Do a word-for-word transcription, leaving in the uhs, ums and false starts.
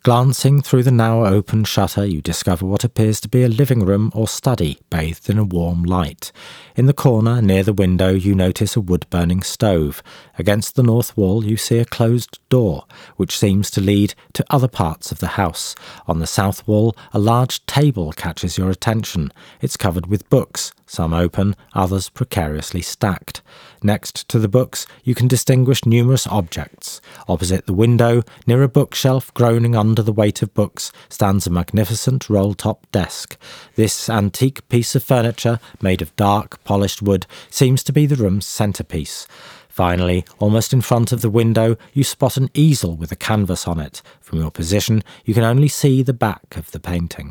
Glancing through the now open shutter, you discover what appears to be a living room or study, bathed in a warm light. In the corner, near the window, you notice a wood-burning stove. Against the north wall, you see a closed door, which seems to lead to other parts of the house. On the south wall, a large table catches your attention. It's covered with books, some open, others precariously stacked. Next to the books, you can distinguish numerous objects. Opposite the window, near a bookshelf groaning under the weight of books, stands a magnificent roll-top desk. This antique piece of furniture, made of dark, polished wood, seems to be the room's centrepiece. Finally, almost in front of the window, you spot an easel with a canvas on it. From your position, you can only see the back of the painting.